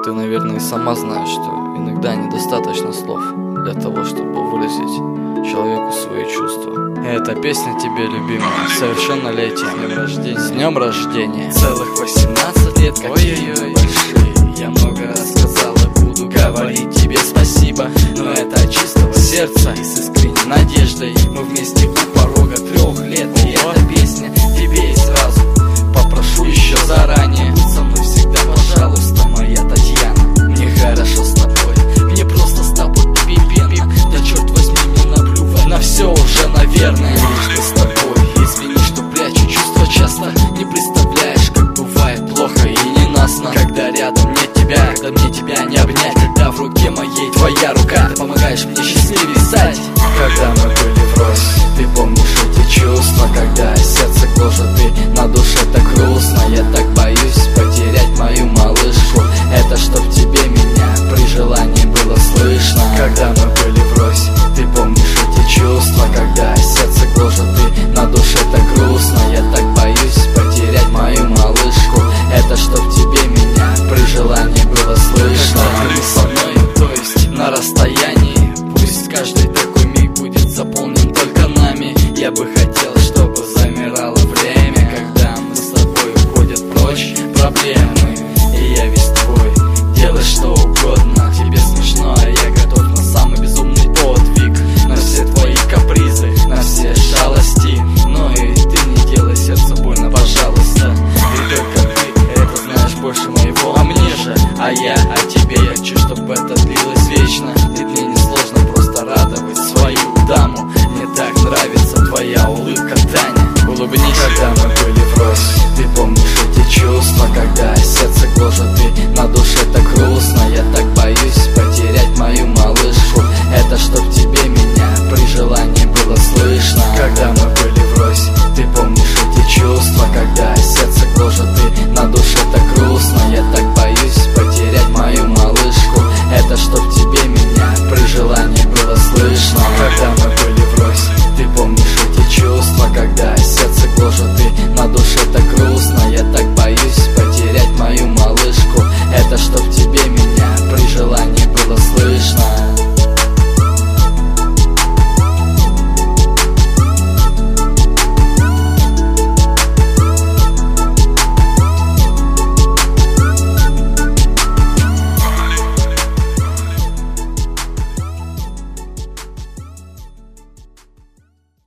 Ты, наверное, и сама знаешь, что иногда недостаточно слов для того, чтобы выразить человеку свои чувства. Эта песня тебе, любимая, совершеннолетие. С днем рождения. С днем рождения. Целых 18 лет, какие мы большие. Я много рассказал и буду говорить тебе спасибо. Но это от чистого сердца и с искренней надеждой. Мы вместе у порога 3 лет. И эта песня тебе и сразу попрошу еще заранее. Со мной всегда, пожалуйста, моя Татьяна. Мне хорошо с тобой, мне просто с тобой пипен. Да черт возьми, мне наплювать на все уже, наверное. Лишь бы с тобой, извини, что прячу чувства часто. Не представляешь, как бывает плохо и ненастно, когда рядом нет тебя, когда мне тебя не обнять, когда в руке моей твоя рука. Ты помогаешь мне счастливее стать. Когда мы были врозь, ты помнишь эти чувства, когда сердце гложет и на душе так грустно. Я так боюсь потерять мою малышку. Это чтоб тебе меня при желании было слышно. Когда мы были врозь, ты помнишь эти чувства, когда сердце гложет и на душе так грустно. Я так боюсь потерять мою малышку. Это чтоб тебе меня при желании было слышно. Когда ты со мной, то есть на расстоянии, пусть каждый такой миг будет заполнен только нами. Я бы хотел, чтобы замирало время, когда мы с тобой уходят прочь проблемы. И я весь твой, делай что угодно. Тебе смешно, а я готов на самый безумный подвиг, на все твои капризы, на все шалости. Но и ты не делай сердце больно, пожалуйста. И только ты это знаешь больше моего. А мне же, а я о тебе, я хочу, чтобы это длилось вечно. Ты для